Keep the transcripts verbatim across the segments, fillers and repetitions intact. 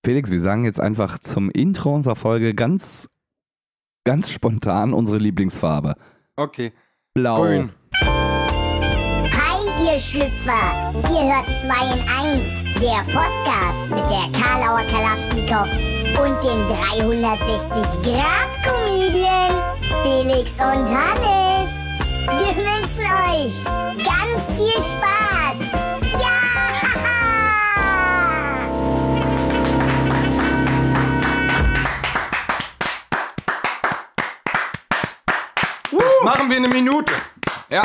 Felix, wir sagen jetzt einfach zum Intro unserer Folge ganz, ganz spontan unsere Lieblingsfarbe. Okay. Blau. Grün. Hi, ihr Schlüpfer! Ihr hört zwei in eins, der Podcast mit der Karlauer Kalaschnikow und dem dreihundertsechzig Grad Comedian Felix und Hannes. Wir wünschen euch ganz viel Spaß! Ja! Das machen wir eine Minute. Ja.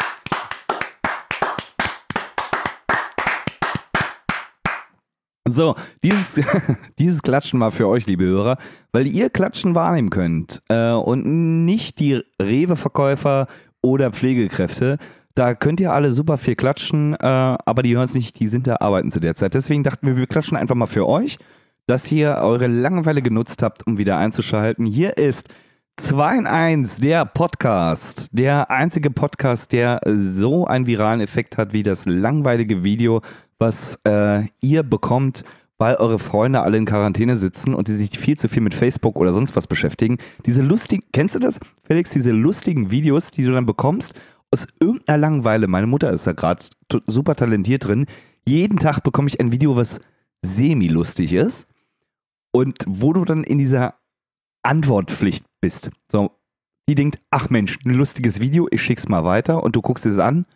So, dieses, dieses Klatschen war für euch, liebe Hörer, weil ihr Klatschen wahrnehmen könnt äh, und nicht die Rewe-Verkäufer oder Pflegekräfte. Da könnt ihr alle super viel klatschen, äh, aber die hören es nicht, die sind da arbeiten zu der Zeit. Deswegen dachten wir, wir klatschen einfach mal für euch, dass ihr eure Langeweile genutzt habt, um wieder einzuschalten. Hier ist zwei in eins, der Podcast, der einzige Podcast, der so einen viralen Effekt hat wie das langweilige Video, was äh, ihr bekommt, weil eure Freunde alle in Quarantäne sitzen und die sich viel zu viel mit Facebook oder sonst was beschäftigen. Diese lustigen, kennst du das, Felix, diese lustigen Videos, die du dann bekommst, aus irgendeiner Langeweile, meine Mutter ist da gerade t- super talentiert drin, jeden Tag bekomme ich ein Video, was semi-lustig ist und wo du dann in dieser Antwortpflicht bist. So, die denkt, ach Mensch, ein lustiges Video, ich schick's mal weiter und du guckst es an.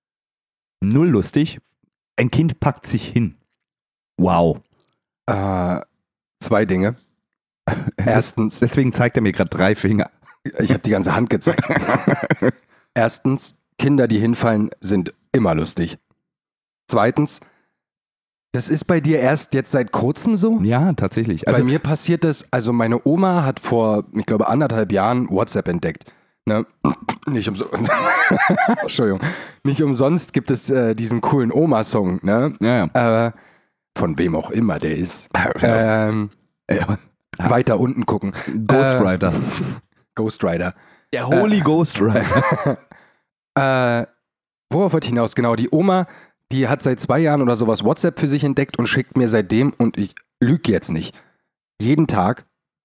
Null lustig. Ein Kind packt sich hin. Wow. Äh, zwei Dinge. Erstens, Deswegen zeigt er mir gerade drei Finger. ich habe die ganze Hand gezeigt. Erstens, Kinder, die hinfallen, sind immer lustig. Zweitens, das ist bei dir erst jetzt seit kurzem so? Ja, tatsächlich. Also, Bei mir passiert das, also meine Oma hat vor, ich glaube, anderthalb Jahren WhatsApp entdeckt. Ne? Nicht umsonst. Entschuldigung. Nicht umsonst gibt es äh, diesen coolen Oma-Song, ne? ja, ja. Äh, von wem auch immer der ist. Ähm, ja. weiter unten gucken. Ghostwriter. Äh, Ghostwriter. Der Holy äh. Ghostwriter. äh, worauf wollte ich hinaus? Genau, die Oma, die hat seit zwei Jahren oder sowas WhatsApp für sich entdeckt und schickt mir seitdem, und ich lüge jetzt nicht, jeden Tag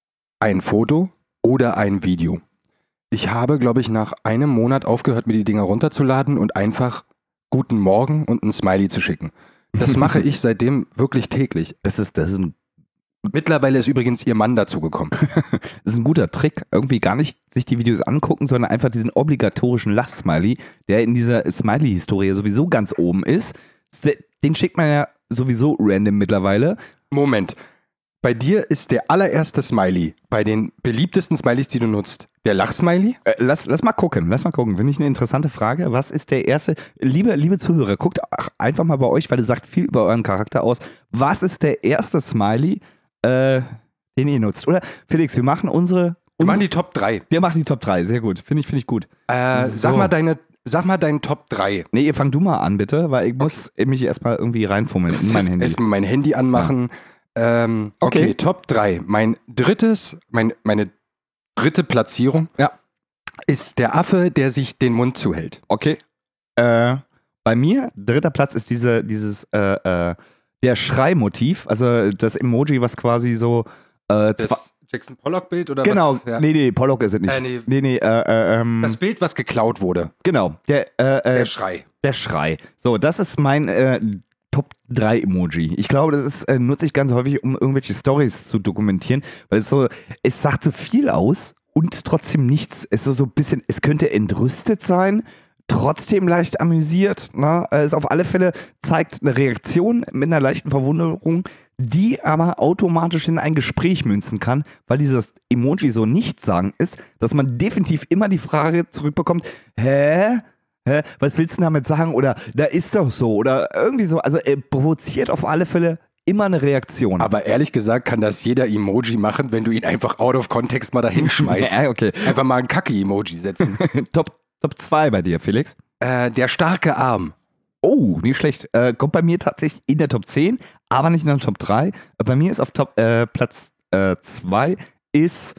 ein Foto oder ein Video. Ich habe, glaube ich, nach einem Monat aufgehört, mir die Dinger runterzuladen und einfach Guten Morgen und ein Smiley zu schicken. Das mache ich seitdem wirklich täglich. Das ist, das ist ein Mittlerweile ist übrigens ihr Mann dazugekommen. Das ist ein guter Trick, irgendwie gar nicht sich die Videos angucken, sondern einfach diesen obligatorischen Lach-Smiley, der in dieser Smiley-Historie sowieso ganz oben ist. Den schickt man ja sowieso random mittlerweile. Moment, bei dir ist der allererste Smiley, bei den beliebtesten Smileys, die du nutzt, der Lach-Smiley? Äh, lass, lass mal gucken, lass mal gucken. Finde ich eine interessante Frage. Was ist der erste? Liebe, liebe Zuhörer, guckt einfach mal bei euch, weil es sagt viel über euren Charakter aus. Was ist der erste Smiley, äh, den ihr nutzt? Oder Felix, wir machen unsere... Wir unsere machen die Top drei. Wir machen die Top drei, sehr gut. Finde ich, finde ich gut. Äh, So. sag mal deine, sag mal deinen Top drei. Nee, ihr fang du mal an, bitte, weil ich muss mich erstmal irgendwie reinfummeln in mein Handy. Erstmal mein Handy anmachen. Ähm, okay. Okay. Top drei. Mein drittes, mein, meine dritte Platzierung Ja. ist der Affe, der sich den Mund zuhält. Okay. Äh, bei mir, dritter Platz ist diese, dieses, äh, äh, der Schreimotiv, also das Emoji, was quasi so, äh, zwei, Jackson Pollock-Bild oder genau, was? Ja. nee, nee, Pollock ist es nicht. Äh, nee. nee, nee, äh, äh, ähm, Das Bild, was geklaut wurde. genau, der, äh, äh, Der Schrei. der Schrei. So, das ist mein, äh, Top drei Emoji. Ich glaube, das ist, äh, nutze ich ganz häufig, um irgendwelche Stories zu dokumentieren, weil es so, es sagt so viel aus und trotzdem nichts. Es ist so ein bisschen, es könnte entrüstet sein, trotzdem leicht amüsiert. Ne? Es auf alle Fälle zeigt eine Reaktion mit einer leichten Verwunderung, die aber automatisch in ein Gespräch münzen kann, weil dieses Emoji so nichtssagend ist, dass man definitiv immer die Frage zurückbekommt, hä? Hä? Was willst du damit sagen? Oder da ist doch so. Oder irgendwie so. Also er provoziert auf alle Fälle immer eine Reaktion. Aber ehrlich gesagt kann das jeder Emoji machen, wenn du ihn einfach out of context mal dahin schmeißt. Ja, okay. Einfach mal ein Kacke-Emoji setzen. Top, Top zwei bei dir, Felix. äh, der starke Arm. Oh, nicht schlecht. Äh, kommt bei mir tatsächlich in der Top zehn, aber nicht in der Top drei. Bei mir ist auf Top, äh, Platz zwei ist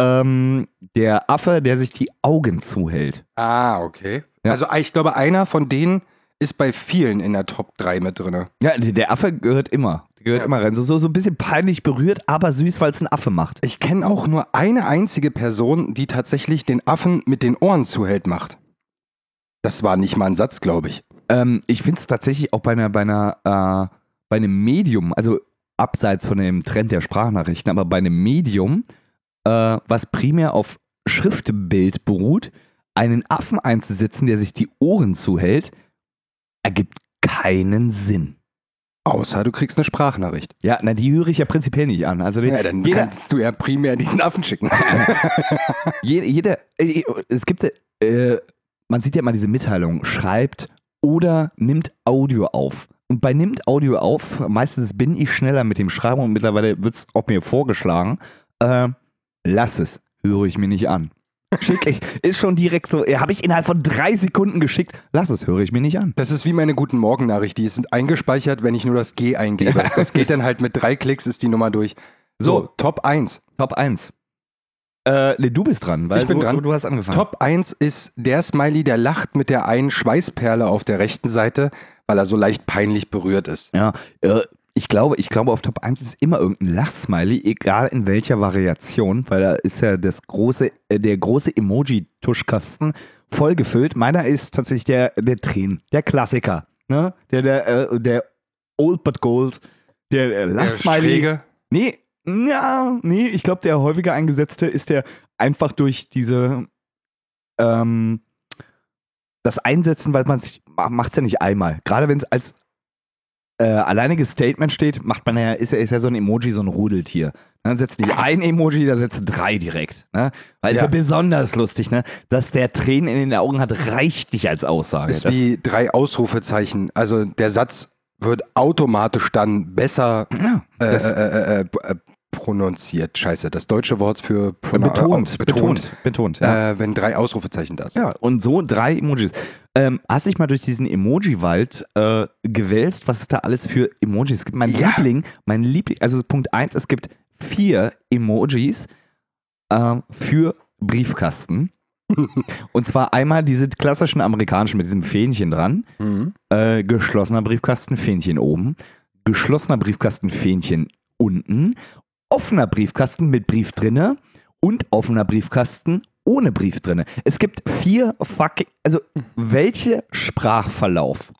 ähm, der Affe, der sich die Augen zuhält. Ah, okay. Ja. Also ich glaube, einer von denen ist bei vielen in der Top drei mit drin. Ja, der Affe gehört immer. Gehört Ja. immer rein. So, so, so ein bisschen peinlich berührt, aber süß, weil es ein Affe macht. Ich kenne auch nur eine einzige Person, die tatsächlich den Affen mit den Ohren zuhält macht. Das war nicht mal ein Satz, glaube ich. Ähm, ich finde es tatsächlich auch bei einer, bei einer, äh, bei einem Medium, also abseits von dem Trend der Sprachnachrichten, aber bei einem Medium, äh, was primär auf Schriftbild beruht, einen Affen einzusetzen, der sich die Ohren zuhält, ergibt keinen Sinn. Außer du kriegst eine Sprachnachricht. Ja, na, die höre ich ja prinzipiell nicht an. Also die, Ja, dann jeder, kannst du ja primär diesen Affen schicken. jeder, jeder äh, es gibt, äh, man sieht ja immer diese Mitteilung, schreibt oder nimmt Audio auf. Und bei nimmt Audio auf, meistens bin ich schneller mit dem Schreiben und mittlerweile wird es auch mir vorgeschlagen, äh, lass es, höre ich mir nicht an. Schick ich, ist schon direkt so, äh, habe ich innerhalb von drei Sekunden geschickt, lass es, höre ich mir nicht an. Das ist wie meine Guten Morgen-Nachricht. Die ist eingespeichert, wenn ich nur das G eingebe. Das geht dann halt mit drei Klicks, ist die Nummer durch. So, So. Top eins. Top eins. Äh, nee, du bist dran, weil Ich bin du, dran. Du, du hast angefangen. Top eins ist der Smiley, der lacht mit der einen Schweißperle auf der rechten Seite, weil er so leicht peinlich berührt ist. Ja, äh, ich glaube, ich glaube, auf Top eins ist immer irgendein Lachsmiley, egal in welcher Variation, weil da ist ja das große, äh, der große Emoji-Tuschkasten voll gefüllt. Meiner ist tatsächlich der, der Tränen, der Klassiker, ne? Der, der, äh, der Old but Gold, der, der Lachsmiley. Schräge. Nee, ja, nee, ich glaube, der häufiger eingesetzte ist der einfach durch diese, ähm, das Einsetzen, weil man sich, macht es ja nicht einmal. Gerade wenn es als äh, alleiniges Statement steht, macht man ja, ist ja, ist ja so ein Emoji, so ein Rudeltier. Dann setzt nicht ein Emoji, da setzt drei direkt. Ne? Weil es Ja. ja besonders lustig, ne? Dass der Tränen in den Augen hat, reicht nicht als Aussage. Ist Das- wie drei Ausrufezeichen. Also der Satz wird automatisch dann besser ja, äh, das- äh, äh, äh, prononziert. Scheiße, das deutsche Wort für prona- betont, äh, betont, betont, ja. Äh, wenn drei Ausrufezeichen da sind. Ja, und so drei Emojis. Ähm, hast dich mal durch diesen Emoji-Wald äh, gewälzt, was es da alles für Emojis gibt? Mein Ja. Liebling, mein Liebling, also Punkt eins, es gibt vier Emojis äh, für Briefkasten. Und zwar einmal diese klassischen amerikanischen mit diesem Fähnchen dran, Mhm. äh, geschlossener Briefkasten, Fähnchen oben, geschlossener Briefkasten, Fähnchen unten, offener Briefkasten mit Brief drinne und offener Briefkasten ohne Brief drinne. Es gibt vier fucking, also welche Sprachverlauf,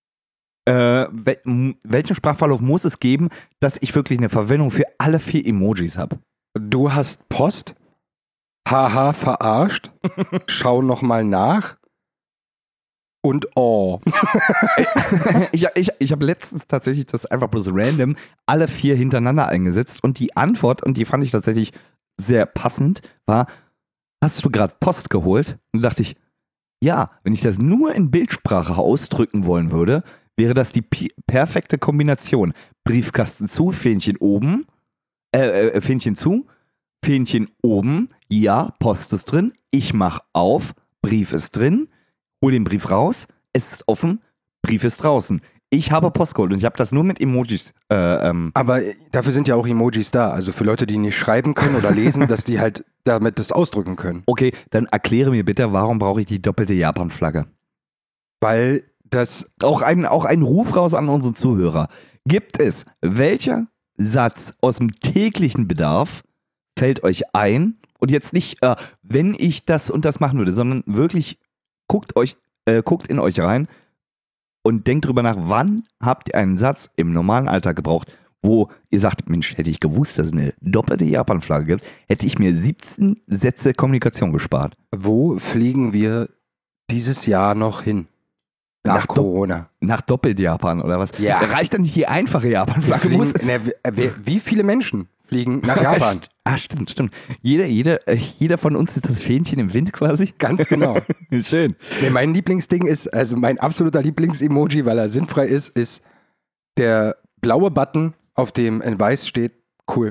äh, wel, m- welchen Sprachverlauf muss es geben, dass ich wirklich eine Verwendung für alle vier Emojis habe? Du hast Post. Haha, verarscht. Schau nochmal nach. Und oh. ich ich, ich habe letztens tatsächlich das einfach bloß random alle vier hintereinander eingesetzt und die Antwort, und die fand ich tatsächlich sehr passend, war, hast du gerade Post geholt? Und da dachte ich, ja, wenn ich das nur in Bildsprache ausdrücken wollen würde, wäre das die pi- perfekte Kombination. Briefkasten zu, Fähnchen oben, äh, äh, Fähnchen zu, Fähnchen oben, ja, Post ist drin, ich mach auf, Brief ist drin, hol den Brief raus, es ist offen, Brief ist draußen. Ich habe Post geholt und ich habe das nur mit Emojis. Äh, ähm, Aber dafür sind ja auch Emojis da. Also für Leute, die nicht schreiben können oder lesen, dass die halt damit das ausdrücken können. okay, dann erkläre mir bitte, warum brauche ich die doppelte Japan-Flagge? Weil das, Auch ein, auch ein Ruf raus an unsere Zuhörer. Gibt es, welcher Satz aus dem täglichen Bedarf fällt euch ein? Und jetzt nicht, äh, wenn ich das und das machen würde, sondern wirklich guckt euch, äh, guckt in euch rein und denkt drüber nach, wann habt ihr einen Satz im normalen Alltag gebraucht, wo ihr sagt, Mensch, hätte ich gewusst, dass es eine doppelte Japan-Flagge gibt, hätte ich mir siebzehn Sätze Kommunikation gespart. wo fliegen wir dieses Jahr noch hin? Nach, Nach Corona. Nach Doppelt-Japan oder was? Ja. Da reicht dann nicht die einfache Wir Japan-Flagge. fliegen, muss es- na, wer- wer- wie viele Menschen fliegen nach Japan? Ah, stimmt, stimmt. Jeder, jeder, äh, jeder von uns ist das Fähnchen im Wind quasi. Ganz genau. Schön. Nee, mein Lieblingsding ist, also mein absoluter Lieblings-Emoji, weil er sinnfrei ist, ist der blaue Button, auf dem in weiß steht, cool.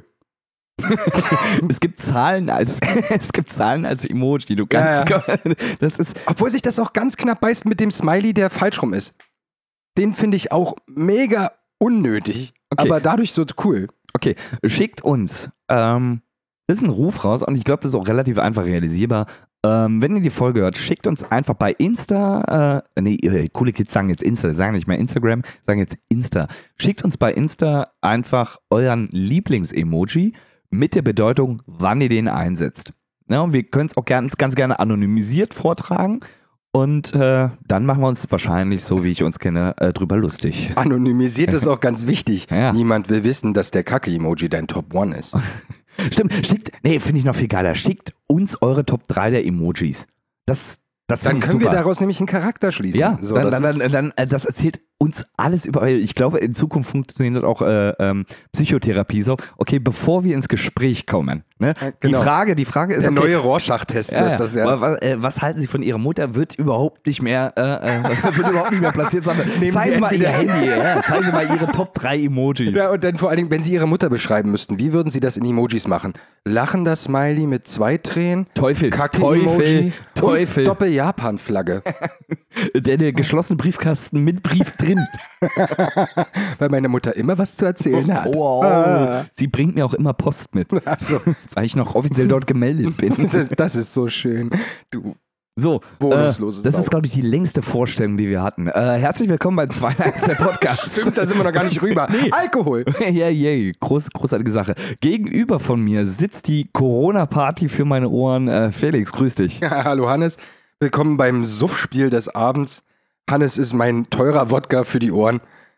Es gibt Zahlen als, es gibt Zahlen als Emoji. Du kannst, Ja, das ist, Obwohl sich das auch ganz knapp beißt mit dem Smiley, der falsch rum ist. Den finde ich auch mega unnötig, Okay. aber dadurch so cool. okay, schickt uns, ähm, das ist ein Ruf raus und ich glaube, das ist auch relativ einfach realisierbar, Ähm, wenn ihr die Folge hört, schickt uns einfach bei Insta, äh, nee, äh, coole Kids sagen jetzt Insta, sagen nicht mehr Instagram, sagen jetzt Insta. Schickt uns bei Insta einfach euren Lieblings-Emoji mit der Bedeutung, wann ihr den einsetzt. Ja, und wir können es auch ganz, ganz gerne anonymisiert vortragen und äh, dann machen wir uns wahrscheinlich, so wie ich uns kenne, äh, drüber lustig. Anonymisiert ist auch ganz wichtig. Ja. Niemand will wissen, dass der Kacke-Emoji dein Top One ist. Stimmt, schickt, nee, finde ich noch viel geiler, schickt uns eure Top drei der Emojis. Das, das Dann find ich können wir super. daraus nämlich einen Charakter schließen. Ja, so, dann, das dann, ist- dann, dann, äh, das erzählt uns alles über, ich glaube, in Zukunft funktioniert auch äh, ähm, Psychotherapie so. Okay, bevor wir ins Gespräch kommen, ne? genau. Die Frage, die Frage ist, der okay, neue Rorschach-Test ja, ist das ja. was, äh, was halten Sie von Ihrer Mutter? Wird überhaupt nicht mehr, äh, äh, wird überhaupt nicht mehr platziert, sondern Nehmen zeigen Sie Sie mal Ihr entweder- Handy, ja, zeigen Sie mal Ihre Top drei Emojis. Ja, und dann vor allen Dingen, wenn Sie Ihre Mutter beschreiben müssten, wie würden Sie das in Emojis machen? Lachender Smiley mit zwei Tränen, Teufel, Kacke-Emoji Teufel, und Teufel. Doppel-Japan-Flagge. Der, der geschlossene Briefkasten mit Brief drin. Weil meine Mutter immer was zu erzählen hat. Wow. Ah. Sie bringt mir auch immer Post mit, Ach so. weil ich noch offiziell dort gemeldet bin. Das ist so schön. Du. So, Wohnungsloses äh, das Sau. ist, glaube ich, die längste Vorstellung, die wir hatten. Äh, herzlich willkommen bei zwei eins der Podcast. Stimmt, da sind wir noch gar nicht rüber. Alkohol. Ja, yeah, Groß, großartige Sache. Gegenüber von mir sitzt die Corona-Party für meine Ohren. Äh, Felix, grüß dich. Ja, hallo Hannes. Willkommen beim Suffspiel des Abends. Hannes ist mein teurer Wodka für die Ohren.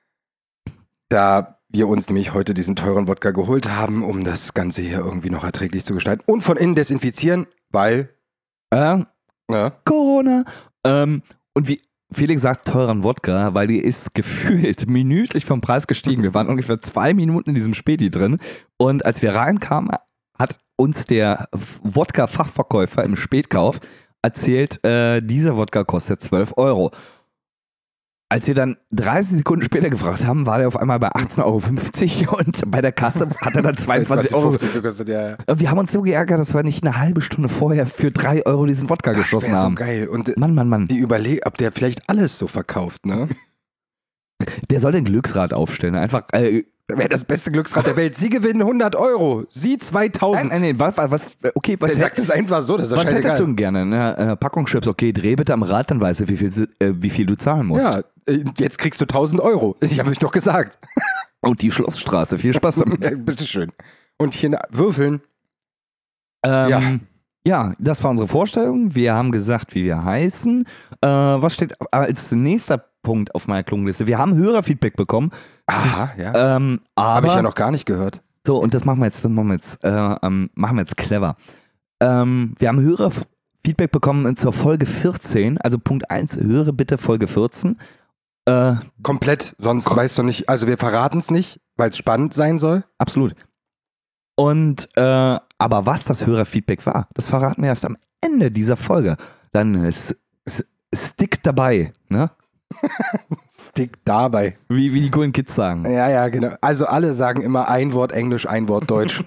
Da wir uns nämlich heute diesen teuren Wodka geholt haben, um das Ganze hier irgendwie noch erträglich zu gestalten. Und von innen desinfizieren, weil... Äh, Ja. Corona. Ähm, und wie Felix sagt, teuren Wodka, weil die ist gefühlt minütlich vom Preis gestiegen. Wir waren ungefähr zwei Minuten in diesem Späti drin. Und als wir reinkamen, hat uns der Wodka-Fachverkäufer im Spätkauf erzählt, äh, dieser Wodka kostet zwölf Euro. Als wir dann dreißig Sekunden später gefragt haben, war der auf einmal bei achtzehn Euro fünfzig und bei der Kasse hat er dann zweiundzwanzig Euro. fünfzig gekostet, ja, ja. Wir haben uns so geärgert, dass wir nicht eine halbe Stunde vorher für drei Euro diesen Wodka Das geschossen wär so haben. geil. Und äh, Mann, Mann, Mann. die überlegen, ob der vielleicht alles so verkauft, ne? Der soll den Glücksrad aufstellen. Einfach. Äh, Wäre das beste Glücksrad der Welt. Sie gewinnen hundert Euro. Sie nein, zweitausend. nein, nein, was, was, okay, was, Der sagt es einfach so, das ist doch was hättest du scheißegal. denn gerne? Eine äh, Packung Chips, okay, dreh bitte am Rad, dann weißt du, wie viel, sie- äh, wie viel du zahlen musst. Ja, äh, jetzt kriegst du tausend Euro. Ich habe euch doch gesagt. Und die Schlossstraße, viel Spaß damit. Ja, bitteschön. Und hier na- würfeln. ähm, Ja. ja, das war unsere Vorstellung. Wir haben gesagt, wie wir heißen. Äh, was steht als nächster Punkt auf meiner Klungenliste? Wir haben Hörerfeedback bekommen. Aha, ja. Ähm, Habe aber ich ja noch gar nicht gehört. So, und das machen wir jetzt, das machen wir jetzt, äh, ähm, machen wir jetzt clever. Ähm, wir haben Hörerfeedback bekommen zur Folge vierzehn, also Punkt eins, höre bitte Folge vierzehn. Äh, Komplett, sonst weißt du nicht, also wir verraten es nicht, weil es spannend sein soll. absolut. Und, äh, aber was das Hörerfeedback war, das verraten wir erst am Ende dieser Folge. Dann ist, ist, stick dabei, ne? Stick dabei. Wie, wie die coolen Kids sagen. Ja, ja, genau. Also alle sagen immer ein Wort Englisch, ein Wort Deutsch.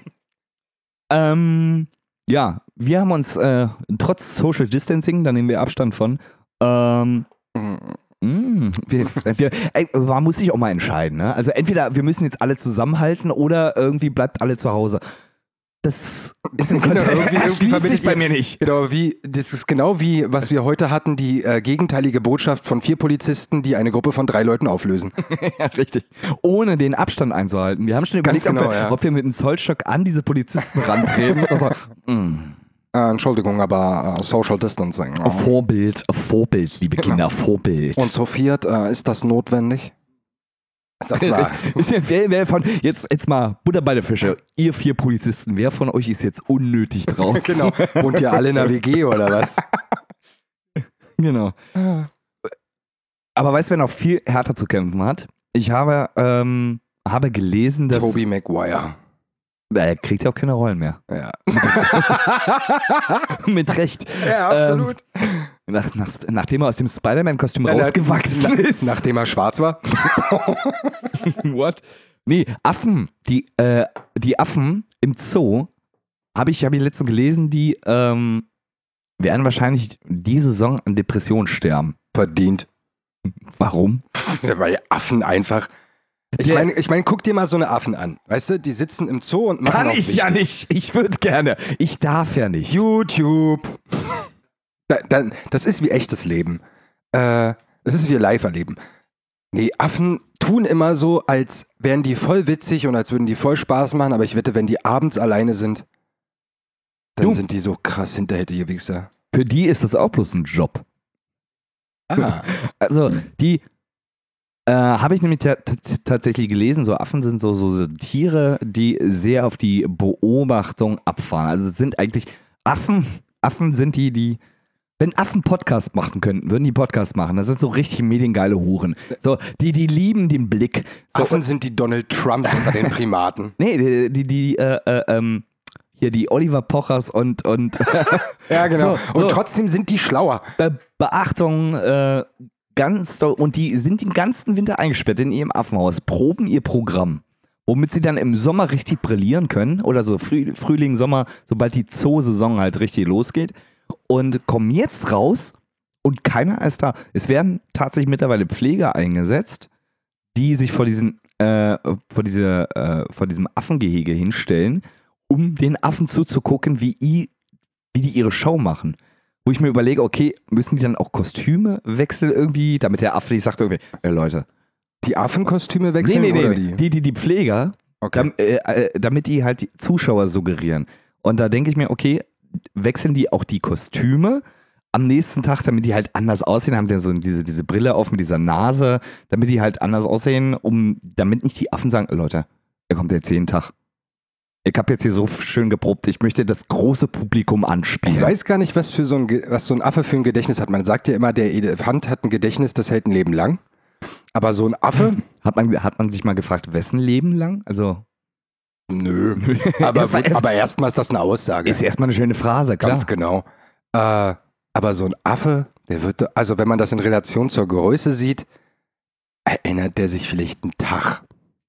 Ähm, ja, wir haben uns, äh, trotz Social Distancing, da nehmen wir Abstand von, ähm, Mm, wir, wir, ey, man muss sich auch mal entscheiden. Ne? Also entweder wir müssen jetzt alle zusammenhalten oder irgendwie bleibt alle zu Hause. Das ist ein Genau, Konzept, irgendwie- irgendwie erschließt verbindet sich bei ihr- mir nicht. Genau, wie, das ist genau wie, was wir heute hatten, die äh, gegenteilige Botschaft von vier Polizisten, die eine Gruppe von drei Leuten auflösen. Ja, richtig. Ohne den Abstand einzuhalten. Wir haben schon Ganz überlegt, ob, genau, wir, ja. ob wir mit einem Zollstock an diese Polizisten rantreten. Also, mm. Äh, Entschuldigung, aber äh, Social Distancing. Auf Vorbild, auf Vorbild, liebe Kinder, Vorbild. Und so viert, äh, ist das notwendig? Das war, wer, wer von, jetzt, jetzt mal Butter bei der Fische. Ihr vier Polizisten, wer von euch ist jetzt unnötig draußen? genau. Wohnt ihr alle in der W G oder was? Genau. Aber weißt du, wer noch viel härter zu kämpfen hat? Ich habe, ähm, habe gelesen, dass. Tobey Maguire. Er kriegt ja auch keine Rollen mehr. Ja, Mit Recht. ja absolut. Nach, nach, nachdem er aus dem Spider-Man-Kostüm Nein, nein, rausgewachsen na- ist. Nachdem er schwarz war. What? Nee, Affen. Die, äh, die Affen im Zoo, habe ich, hab ich letztens gelesen, die ähm, werden wahrscheinlich diese Saison an Depressionen sterben. Verdient. Warum? Ja, weil Affen einfach. Ich Der- meine, ich mein, guck dir mal so eine Affen an. Weißt du, die sitzen im Zoo und machen Kann auf ich ja wichtig. nicht. Ich würde gerne. Ich darf ja nicht. YouTube. Da, dann, das ist wie echtes Leben. Äh, das ist wie Live-Erleben. Nee, Affen tun immer so, als wären die voll witzig und als würden die voll Spaß machen, aber ich wette, wenn die abends alleine sind, dann Du. sind die so krass hinterhältige Wichser. Für die ist das auch bloß ein Job. Ah. Also, die äh, habe ich nämlich ta- t- tatsächlich gelesen, so Affen sind so, so, so Tiere, die sehr auf die Beobachtung abfahren. Also es sind eigentlich Affen, Affen sind die, die, wenn Affen Podcast machen könnten, würden die Podcast machen. Das sind so richtig mediengeile Huren. So, die, die lieben den Blick. So, Affen sind die Donald Trumps unter den Primaten. nee, die, die, die äh, äh, ähm, hier die Oliver Pochers und, und Ja, genau. So, und so. trotzdem sind die schlauer. Be Beachtung, äh, ganz doll, und die sind den ganzen Winter eingesperrt in ihrem Affenhaus, proben ihr Programm, womit sie dann im Sommer richtig brillieren können oder so Früh Frühling, Sommer, sobald die Zoo-Saison halt richtig losgeht und kommen jetzt raus und keiner ist da. Es werden tatsächlich mittlerweile Pfleger eingesetzt, die sich vor diesen, äh, vor diese, äh, vor diesem Affengehege hinstellen, um den Affen zuzugucken, wie, i, wie die ihre Show machen. Wo ich mir überlege, okay, müssen die dann auch Kostüme wechseln irgendwie, damit der Affe nicht sagt irgendwie, äh, Leute. Die Affenkostüme wechseln Nee, nee, oder nee, die? die, die, die Pfleger, Okay. dam, äh, äh, damit die halt die Zuschauer suggerieren. Und da denke ich mir, okay, wechseln die auch die Kostüme am nächsten Tag, damit die halt anders aussehen, haben die so diese, diese Brille auf mit dieser Nase, damit die halt anders aussehen, um, damit nicht die Affen sagen, Leute, er kommt jetzt jeden Tag. Ich habe jetzt hier so schön geprobt, ich möchte das große Publikum anspielen. Ich weiß gar nicht, was, für so ein, Ge- was so ein Affe für ein Gedächtnis hat. Man sagt ja immer, der Elefant hat ein Gedächtnis, das hält ein Leben lang. Aber so ein Affe, Hat man, hat man sich mal gefragt, wessen Leben lang? Also, nö. Aber, Erstmal- gut, aber erstmal ist das eine Aussage. ist erstmal eine schöne Phrase, klar. Ganz genau. Äh, aber so ein Affe, der wird, also wenn man das in Relation zur Größe sieht, erinnert der sich vielleicht einen Tag.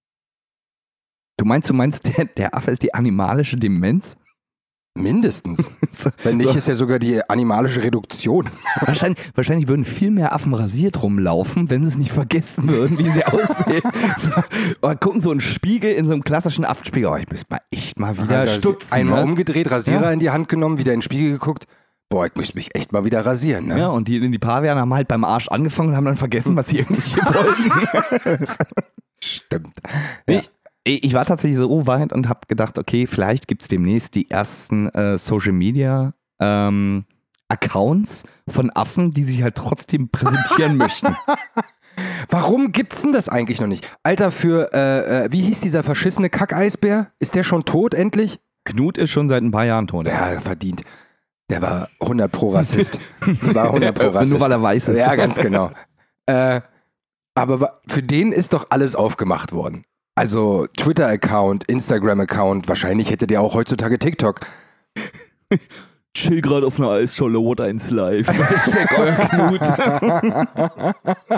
Du meinst, du meinst, der, der Affe ist die animalische Demenz? Mindestens. Wenn nicht, So. ist ja sogar die animalische Reduktion. Wahrscheinlich, wahrscheinlich würden viel mehr Affen rasiert rumlaufen, wenn sie es nicht vergessen würden, wie sie aussehen. So, oder gucken so einen Spiegel in so einem klassischen Affenspiegel. Oh, ich müsste mal echt mal wieder Also stutzen. Einmal ne? umgedreht, Rasierer Ja. in die Hand genommen, wieder in den Spiegel geguckt. Boah, ich müsste mich echt mal wieder rasieren. Ne? Ja, und die, die Paviane haben halt beim Arsch angefangen und haben dann vergessen, was sie eigentlich hier wollten. Stimmt. Nee, ich, ich war tatsächlich so weit und habe gedacht, okay, vielleicht gibt es demnächst die ersten äh, Social Media ähm, Accounts von Affen, die sich halt trotzdem präsentieren möchten. Warum gibt's denn das eigentlich noch nicht? Alter, für, äh, äh, wie hieß dieser verschissene Kackeisbär? Ist der schon tot endlich? Knut ist schon seit ein paar Jahren tot. Ja, verdient. Der war hundert pro Rassist. Der war hundert pro Rassist. Nur weil er weiß ist. Ja, ganz genau. äh, aber wa- für den ist doch alles aufgemacht worden. Also Twitter-Account, Instagram-Account, wahrscheinlich hätte der auch heutzutage TikTok. Chill gerade auf einer Eisscholle, what eins live. Hashtag euer Knut.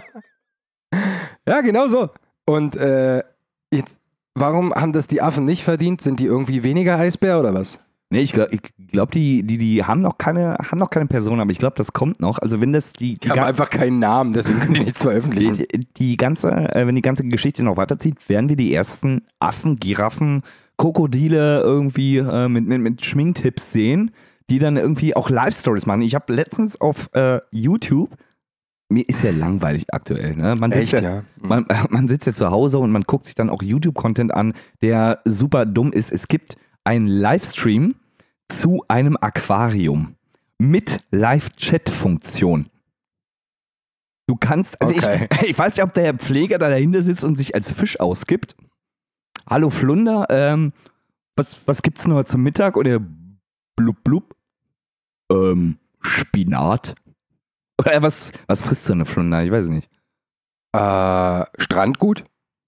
Ja, genau so. Und äh, jetzt, warum haben das die Affen nicht verdient? Sind die irgendwie weniger Eisbär oder was? Nee, ich glaube, ich glaub, die, die, die haben noch keine, haben noch keine Person, aber ich glaube, das kommt noch. Also wenn das die, die, Die haben ga- einfach keinen Namen, deswegen können die nichts veröffentlichen. die, die ganze, äh, wenn die ganze Geschichte noch weiterzieht, werden wir die ersten Affen, Giraffen, Krokodile irgendwie äh, mit, mit, mit Schminktipps sehen, die dann irgendwie auch Live-Stories machen. Ich habe letztens auf äh, YouTube, mir ist ja langweilig aktuell, ne? Man sitzt Echt, ja, ja? Man, man sitzt ja zu Hause und man guckt sich dann auch YouTube-Content an, der super dumm ist. Es gibt einen Livestream zu einem Aquarium mit Live-Chat-Funktion. Du kannst, also Okay. ich, ich weiß nicht, ob der Pfleger da dahinter sitzt und sich als Fisch ausgibt. Hallo Flunder, ähm, was, was gibt's denn heute zum Mittag? Oder blub blub? Ähm, Spinat? Oder was, was frisst so eine Flunder? Ich weiß es nicht. Äh, Strandgut?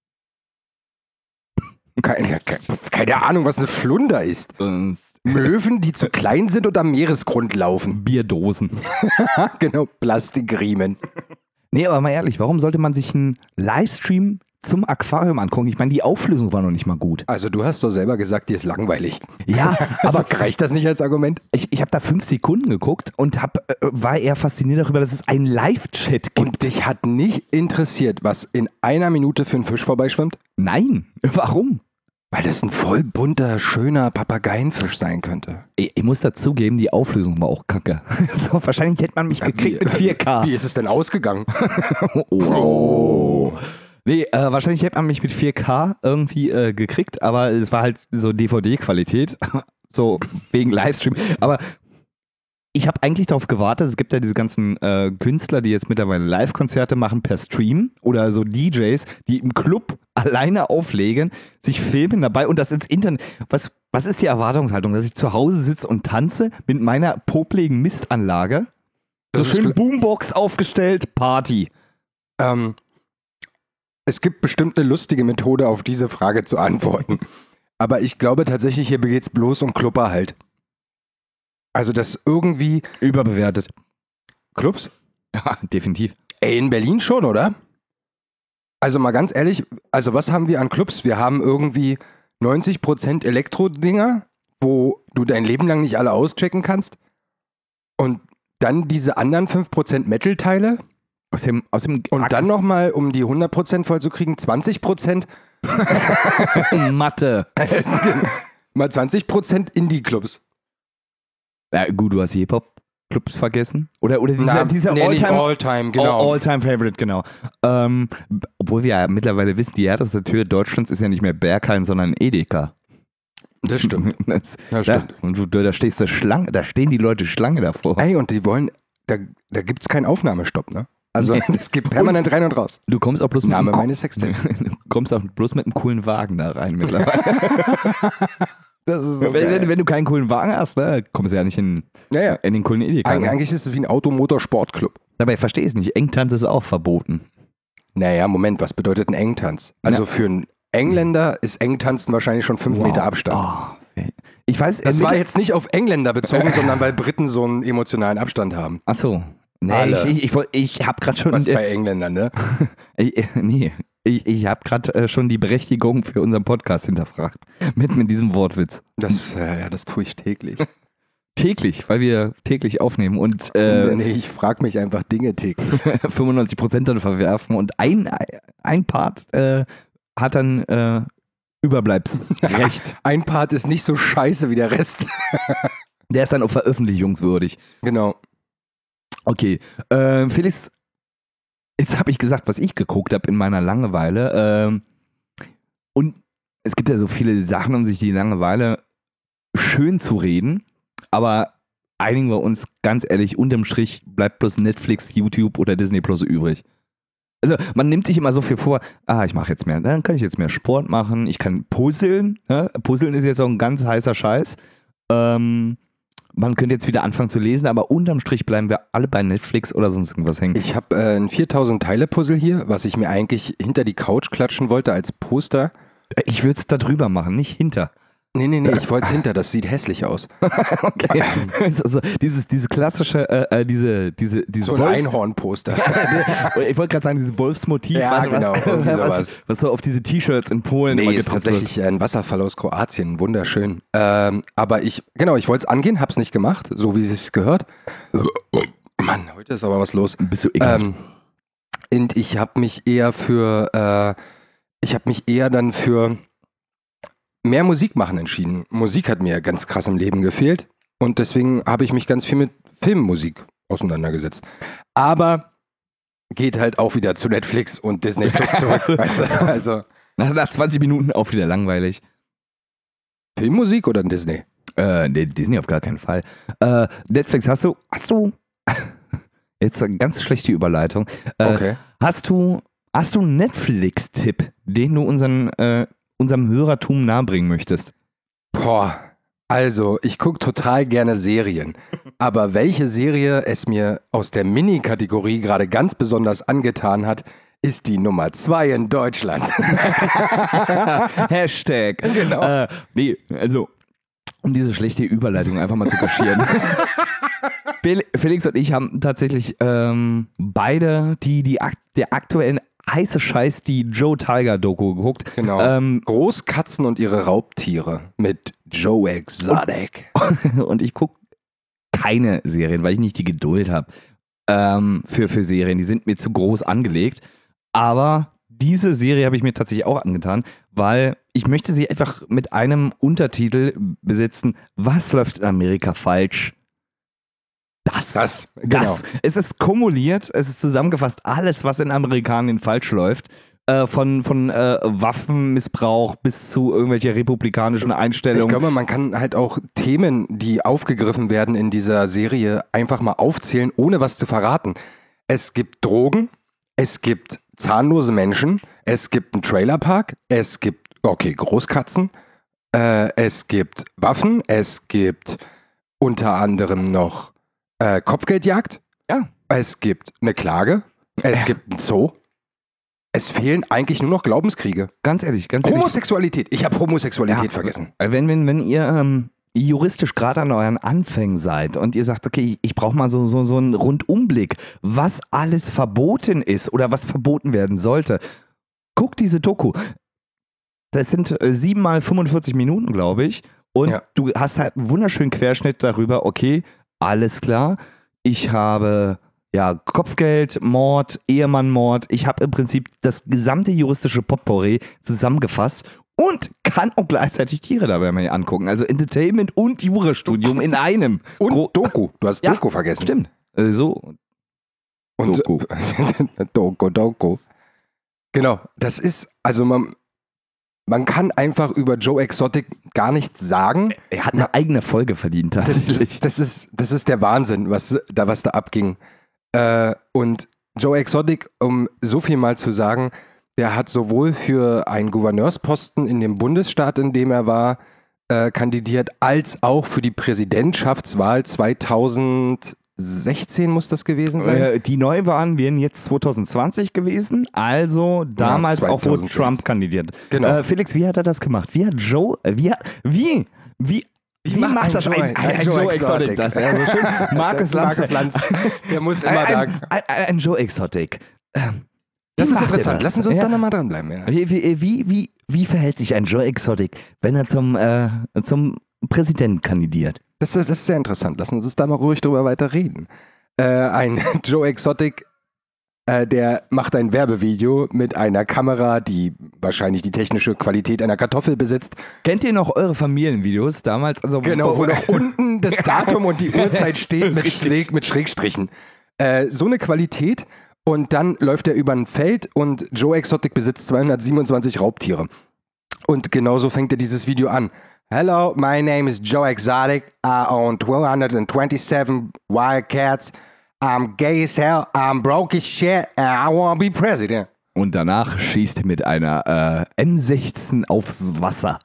Keine, keine Ahnung, was eine Flunder ist. Sonst Möwen, die zu klein sind und am Meeresgrund laufen. Bierdosen. Genau, Plastikriemen. Nee, aber mal ehrlich, warum sollte man sich einen Livestream zum Aquarium angucken? Ich meine, die Auflösung war noch nicht mal gut. Also du hast doch selber gesagt, dir ist langweilig. Ja, Aber aber reicht das nicht als Argument? ich, ich habe da fünf Sekunden geguckt und hab, äh, war eher fasziniert darüber, dass es einen Live-Chat gibt. Und dich hat nicht interessiert, was in einer Minute für einen Fisch vorbeischwimmt? Nein, warum? Weil das ein voll bunter, schöner Papageienfisch sein könnte. Ich, ich muss dazugeben, die Auflösung war auch kacke. So, wahrscheinlich hätte man mich gekriegt Wie- mit vier K. Wie ist es denn ausgegangen? Oh. Nee, äh, wahrscheinlich hätte man mich mit vier K irgendwie äh, gekriegt, aber es war halt so D V D-Qualität. So wegen Livestream. Aber ich habe eigentlich darauf gewartet, es gibt ja diese ganzen äh, Künstler, die jetzt mittlerweile Live-Konzerte machen per Stream oder so D Js, die im Club alleine auflegen, sich filmen dabei und das ins Internet. Was, was ist die Erwartungshaltung? Dass ich zu Hause sitze und tanze mit meiner popligen Mistanlage? So Das ist schön gl- Boombox aufgestellt, Party. Ähm, es gibt bestimmt eine lustige Methode, auf diese Frage zu antworten. Aber ich glaube tatsächlich, hier geht es bloß um Clubberhalt. Also das irgendwie... Überbewertet. Clubs? Ja, definitiv. Ey, in Berlin schon, oder? Also mal ganz ehrlich, also was haben wir an Clubs? Wir haben irgendwie neunzig Prozent Elektro-Dinger, wo du dein Leben lang nicht alle auschecken kannst. Und dann diese anderen fünf Prozent Metal-Teile. Aus dem, aus dem Und dann nochmal, um die hundert Prozent voll zu kriegen, zwanzig Prozent. Mathe. Mal zwanzig Prozent Indie-Clubs. Ja, gut, du hast die Hip-Hop-Clubs vergessen. Oder, oder dieser, Na, dieser nee, nicht All-Time All-Time, genau. All-Time-Favorite, genau. Ähm, obwohl wir ja mittlerweile wissen, die härteste Tür Deutschlands ist ja nicht mehr Berghain, sondern Edeka. Das stimmt. Das, Das stimmt. Da, und du, da stehst du Schlange, da stehen die Leute Schlange davor. Ey, und die wollen, da, da gibt es keinen Aufnahmestopp, ne? Also Nee. es gibt permanent rein und raus. Du kommst auch bloß mit Name einem, meines Sextapes. du kommst auch bloß mit einem coolen Wagen da rein mittlerweile. Das ist so wenn, wenn, geil. wenn du keinen coolen Wagen hast, ne, kommst du ja nicht in, Ja, ja. in den coolen Edeka. Eig Ne? eigentlich ist es wie ein Automotorsportclub. Dabei verstehe ich es nicht. Engtanz ist auch verboten. Naja, Moment, was bedeutet ein Engtanz? Also Ja. für einen Engländer ist Engtanzen wahrscheinlich schon fünf Wow. Meter Abstand. Oh, ich weiß, Das äh, war jetzt nicht auf Engländer bezogen, sondern weil Briten so einen emotionalen Abstand haben. Ach so. Nee, Alle. ich, ich, ich, wollt- ich habe gerade schon. Was äh, bei Engländern, ne? ich, äh, nee, ich, ich habe gerade äh, schon die Berechtigung für unseren Podcast hinterfragt. Mit, mit diesem Wortwitz. Das, äh, ja, das tue ich täglich. Täglich, weil wir täglich aufnehmen und äh, nee, ich frage mich einfach Dinge täglich. fünfundneunzig Prozent dann verwerfen und ein, ein Part äh, hat dann äh, Überbleibsrecht. Ein Part ist nicht so scheiße wie der Rest. Der ist dann auch veröffentlichungswürdig. Genau. Okay, äh, Felix, jetzt habe ich gesagt, was ich geguckt habe in meiner Langeweile. Ähm, und es gibt ja so viele Sachen, um sich die Langeweile schön zu reden. Aber einigen wir uns ganz ehrlich, unterm Strich bleibt bloß Netflix, YouTube oder Disney Plus übrig. Also man nimmt sich immer so viel vor, ah, ich mache jetzt mehr, dann kann ich jetzt mehr Sport machen, ich kann puzzeln. Ne? Puzzeln ist jetzt auch ein ganz heißer Scheiß. Ähm, man könnte jetzt wieder anfangen zu lesen, aber unterm Strich bleiben wir alle bei Netflix oder sonst irgendwas hängen. Ich habe äh, ein viertausend-Teile-Puzzle hier, was ich mir eigentlich hinter die Couch klatschen wollte als Poster. Ich würde es da drüber machen, nicht hinter. Nee, nee, nee, ich wollte es hinter, das sieht hässlich aus. Okay. Also dieses, diese klassische, äh, äh, diese, diese, diese So ein Wolf- Einhorn-Poster. Ich wollte gerade sagen, dieses Wolfsmotiv, Ja, was, genau, irgendwie was, sowas. was so auf diese T-Shirts in Polen immer Nee, ist gedruckt tatsächlich ein Wasserfall aus Kroatien, wunderschön. Ähm, aber ich, genau, ich wollte es angehen, hab's nicht gemacht, so wie es sich gehört. Mann, heute ist aber was los. wird. Bist du ekelhaft. Ähm, und ich habe mich eher für, äh, ich habe mich eher dann für mehr Musik machen entschieden. Musik hat mir ganz krass im Leben gefehlt und deswegen habe ich mich ganz viel mit Filmmusik auseinandergesetzt. Aber geht halt auch wieder zu Netflix und Disney Plus zurück. Weißt du? Also Nach, nach zwanzig Minuten auch wieder langweilig. Filmmusik oder Disney? Äh, nee, Disney auf gar keinen Fall. Äh, Netflix, hast du, hast du, jetzt eine ganz schlechte Überleitung. Äh, Okay. Hast du, hast du einen Netflix-Tipp, den du unseren, äh, unserem Hörertum nahebringen möchtest? Boah, also ich gucke total gerne Serien, aber welche Serie es mir aus der Mini-Kategorie gerade ganz besonders angetan hat, ist die Nummer zwei in Deutschland. Hashtag. Genau. Äh, nee, also, um diese schlechte Überleitung einfach mal zu kaschieren. Fel- Felix und ich haben tatsächlich ähm, beide die, die akt der aktuellen heiße Scheiß, die Joe Tiger Doku geguckt. Genau. Ähm, Großkatzen und ihre Raubtiere mit Joe Exotic. und ich gucke keine Serien, weil ich nicht die Geduld habe ähm, für, für Serien. Die sind mir zu groß angelegt. Aber diese Serie habe ich mir tatsächlich auch angetan, weil ich möchte sie einfach mit einem Untertitel besetzen. Was läuft in Amerika falsch? Das. Das, Das. genau. Es ist kumuliert, es ist zusammengefasst alles, was in Amerikanien falsch läuft. Äh, von von äh, Waffenmissbrauch bis zu irgendwelche republikanischen Ich Einstellungen. glaube, man kann halt auch Themen, die aufgegriffen werden in dieser Serie, einfach mal aufzählen, ohne was zu verraten. Es gibt Drogen, es gibt zahnlose Menschen, es gibt einen Trailerpark, es gibt, okay, Großkatzen, äh, es gibt Waffen, es gibt unter anderem noch äh, Kopfgeldjagd, Ja. es gibt eine Klage, es Ja. gibt einen Zoo. Es fehlen eigentlich nur noch Glaubenskriege. Ganz ehrlich, ganz ehrlich. Homosexualität. Ich habe Homosexualität Ja. vergessen. Wenn, wenn, wenn ihr ähm, juristisch gerade an euren Anfängen seid und ihr sagt, okay, ich, ich brauche mal so, so, so einen Rundumblick, was alles verboten ist oder was verboten werden sollte, guckt diese Doku. Das sind äh, sieben mal fünfundvierzig Minuten, glaube ich. Und Ja. du hast halt einen wunderschönen Querschnitt darüber, okay, alles klar, ich habe ja Kopfgeld, Mord, Ehemannmord, ich habe im Prinzip das gesamte juristische Potpourri zusammengefasst und kann auch gleichzeitig Tiere dabei mal angucken. Also Entertainment und Jurastudium in einem. Und Gro- Doku. Du hast Ja, Doku vergessen. Stimmt. Äh, so. Und Doku. Doku, Doku. Genau. Das ist, also man, man kann einfach über Joe Exotic gar nichts sagen. Er hat eine eigene Folge verdient, Das, tatsächlich. das, ist, das ist der Wahnsinn, was da, was da abging. Äh, und Joe Exotic, um so viel mal zu sagen, der hat sowohl für einen Gouverneursposten in dem Bundesstaat, in dem er war, äh, kandidiert, als auch für die Präsidentschaftswahl zweitausendsechzehn muss das gewesen sein. Äh, die Neuwahlen wären jetzt zwanzig zwanzig gewesen, also damals auch, wo zweitausendsechs. Trump kandidiert. Genau. Äh, Felix, wie hat er das gemacht? Wie hat Joe, äh, wie, hat- wie, wie, wie, macht macht ein das Joe- ein, ein, ein ein Joe Joe Exotic? Exotic? Das, ja, so schön. Markus Lanz. Markus Lanz, der muss immer ein, da. ein, ein, ein Joe Exotic. Ähm, Das wie ist macht er interessant. das? Lassen Sie uns Ja. da nochmal dranbleiben. Ja. Wie, wie, wie, wie, wie verhält sich ein Joe Exotic, wenn er zum, äh, zum Präsidenten kandidiert? Das, ist, das ist sehr interessant. Lassen Sie uns da mal ruhig drüber weiter reden. Äh, ein Joe Exotic, äh, der macht ein Werbevideo mit einer Kamera, die wahrscheinlich die technische Qualität einer Kartoffel besitzt. Kennt ihr noch eure Familienvideos damals? Also, Genau, wo noch unten das Datum und die Uhrzeit steht mit, Schräg, mit Schrägstrichen. Äh, so eine Qualität. Und dann läuft er über ein Feld und Joe Exotic besitzt zweihundertsiebenundzwanzig Raubtiere. Und genauso fängt er dieses Video an. Hello, my name is Joe Exotic. I own two hundred twenty-seven Wildcats. I'm gay as hell. I'm broke as shit. And I wanna be president. Und danach schießt er mit einer äh, M sechzehn aufs Wasser.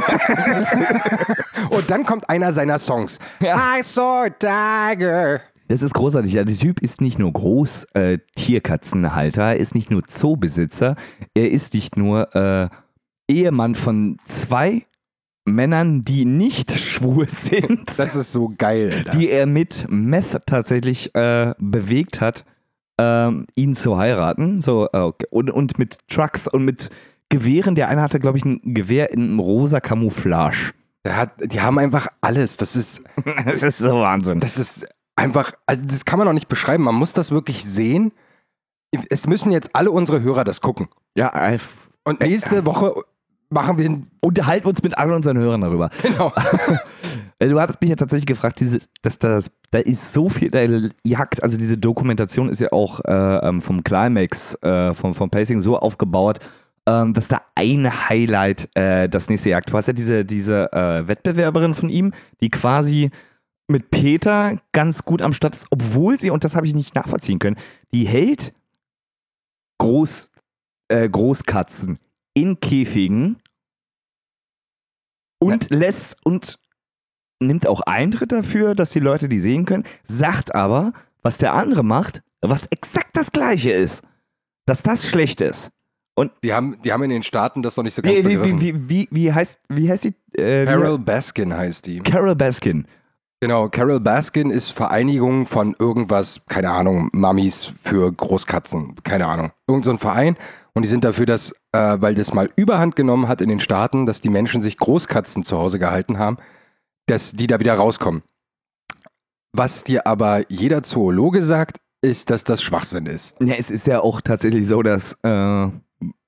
Und dann kommt einer seiner Songs. Ja. I saw a tiger. Das ist großartig. Ja, der Typ ist nicht nur groß äh, Tierkatzenhalter, er ist nicht nur Zoobesitzer, er ist nicht nur äh, Ehemann von zwei Männern, die nicht schwul sind, Das ist so geil, Alter. die er mit Meth tatsächlich äh, bewegt hat, ähm, ihn zu heiraten. So, äh, okay. und, und mit Trucks und mit Gewehren. Der eine hatte, glaube ich, ein Gewehr in rosa Camouflage. Der hat, die haben einfach alles. Das ist, Das ist so Wahnsinn. das ist einfach, also das kann man auch nicht beschreiben. Man muss das wirklich sehen. Es müssen jetzt alle unsere Hörer das gucken. Ja, äh, Und nächste Woche machen wir ein, unterhalten uns mit allen unseren Hörern darüber. genau. Du hattest mich ja tatsächlich gefragt, dieses, dass das, da ist so viel, da jagt, also diese Dokumentation ist ja auch äh, ähm, vom Climax, äh, vom, vom Pacing so aufgebaut, ähm, dass da ein Highlight äh, das nächste jagt. Du hast ja diese, diese äh, Wettbewerberin von ihm, die quasi mit Peter ganz gut am Start ist, obwohl sie, und das habe ich nicht nachvollziehen können, die hält Groß, äh, Großkatzen in Käfigen und lässt und nimmt auch Eintritt dafür, dass die Leute die sehen können, sagt aber, was der andere macht, was exakt das Gleiche ist, dass das schlecht ist. Die haben, die haben in den Staaten das noch nicht so ganz Wie, wie, begriffen. wie, wie, wie, wie, heißt, wie heißt die? Äh, Carol Baskin heißt die. wie, Carol Baskin. Genau, Carol Baskin ist Vereinigung von irgendwas, keine Ahnung, Mammis für Großkatzen, keine Ahnung. Irgend so ein Verein. Und die sind dafür, dass, äh, weil das mal Überhand genommen hat in den Staaten, dass die Menschen sich Großkatzen zu Hause gehalten haben, dass die da wieder rauskommen. Was dir aber jeder Zoologe sagt, ist, dass das Schwachsinn ist. Ja, es ist ja auch tatsächlich so, dass äh,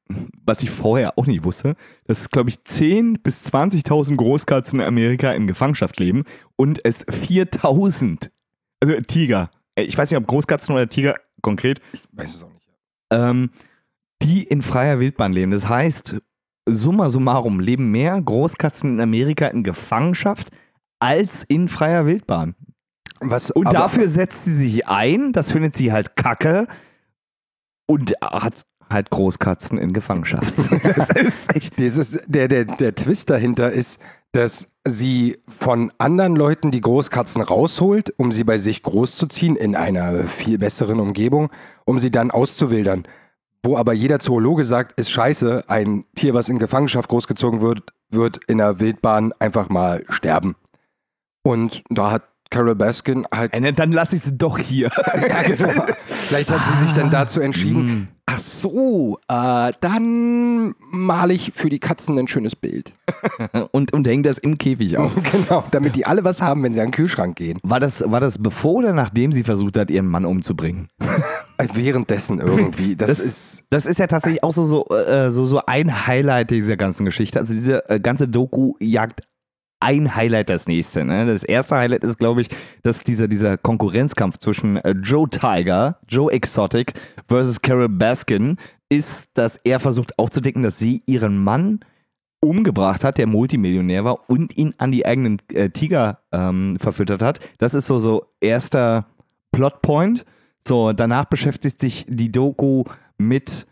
was ich vorher auch nicht wusste, dass, glaube ich, zehntausend bis zwanzigtausend Großkatzen in Amerika in Gefangenschaft leben und es viertausend, also Tiger, ich weiß nicht, ob Großkatzen oder Tiger konkret, Ich weiß es auch nicht. ähm, die in freier Wildbahn leben. Das heißt, summa summarum leben mehr Großkatzen in Amerika in Gefangenschaft als in freier Wildbahn. Was, Und aber, dafür setzt sie sich ein, das findet sie halt kacke und hat halt Großkatzen in Gefangenschaft. Das ist echt. Dieses, der, der, der Twist dahinter ist, dass sie von anderen Leuten die Großkatzen rausholt, um sie bei sich großzuziehen in einer viel besseren Umgebung, um sie dann auszuwildern. Wo aber jeder Zoologe sagt, ist scheiße, ein Tier, was in Gefangenschaft großgezogen wird, wird in der Wildbahn einfach mal sterben. Und da hat Carole Baskin halt... Äh, Dann lasse ich sie doch hier. Ja, genau. Vielleicht hat sie sich dann dazu entschieden, Mm. ach so, äh, dann male ich für die Katzen ein schönes Bild. Und, und hängt das im Käfig auf. Genau, damit die alle was haben, wenn sie an den Kühlschrank gehen. War das, war das bevor oder nachdem sie versucht hat, ihren Mann umzubringen? Währenddessen irgendwie. Das, Das ist... Das ist ja tatsächlich auch so, so, äh, so, so ein Highlight dieser ganzen Geschichte. Also diese äh, ganze Doku jagt ein Highlight das nächste. Ne? Das erste Highlight ist, glaube ich, dass dieser, dieser Konkurrenzkampf zwischen äh, Joe Tiger, Joe Exotic versus Carole Baskin ist, dass er versucht aufzudecken, dass sie ihren Mann umgebracht hat, der Multimillionär war und ihn an die eigenen äh, Tiger ähm, verfüttert hat. Das ist so, so erster Plotpoint. So, danach beschäftigt sich die Doku mit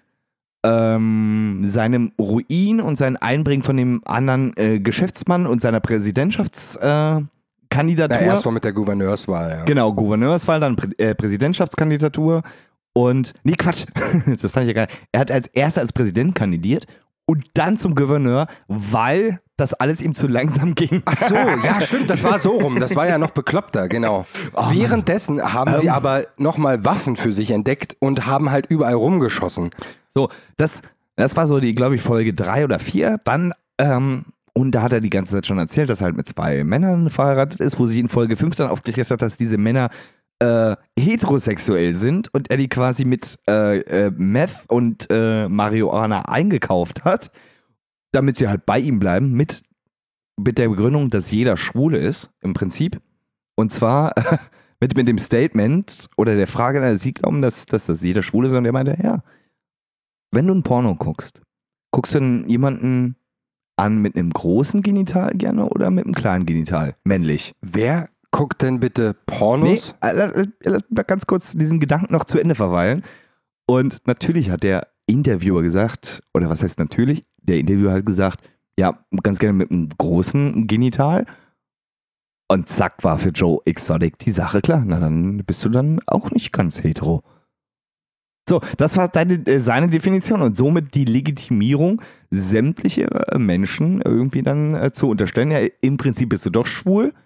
ähm, seinem Ruin und seinem Einbringen von dem anderen äh, Geschäftsmann und seiner Präsidentschaftskandidatur. Äh, Kandidatur. Na, erst mal mit der Gouverneurswahl, ja. Genau, Gouverneurswahl, dann Prä äh, Präsidentschaftskandidatur und, nee, Quatsch, das fand ich ja geil. Er hat als erster als Präsident kandidiert und dann zum Gouverneur, weil das alles ihm zu langsam ging. Ach so, ja, stimmt, das war so rum. Das war ja noch bekloppter, genau. Oh, Währenddessen haben sie Ähm. aber nochmal Waffen für sich entdeckt und haben halt überall rumgeschossen. So, das, das war so die, glaube ich, Folge drei oder vier. Dann, ähm, und da hat er die ganze Zeit schon erzählt, dass er halt mit zwei Männern verheiratet ist, wo sich in Folge fünf dann aufgeklärt hat, dass diese Männer äh, heterosexuell sind und er die quasi mit äh, äh, Meth und äh, Marihuana eingekauft hat, damit sie halt bei ihm bleiben, mit, mit der Begründung, dass jeder Schwule ist, im Prinzip. Und zwar äh, mit, mit dem Statement oder der Frage, dass sie glauben, dass, dass das jeder Schwule ist, und er meinte, ja, wenn du ein Porno guckst, guckst du denn jemanden an mit einem großen Genital gerne oder mit einem kleinen Genital? Männlich. Wer guckt denn bitte Nee, Pornos? äh, lass, lass lass mich ganz kurz diesen Gedanken noch zu Ende verweilen. Und natürlich hat der Interviewer gesagt, oder was heißt natürlich? Der Interviewer hat gesagt, ja, ganz gerne mit einem großen Genital. Und zack, war für Joe Exotic die Sache klar. Na, dann bist du dann auch nicht ganz hetero. So, das war deine, äh, seine Definition und somit die Legitimierung, sämtliche äh, Menschen irgendwie dann äh, zu unterstellen. Ja, im Prinzip bist du doch schwul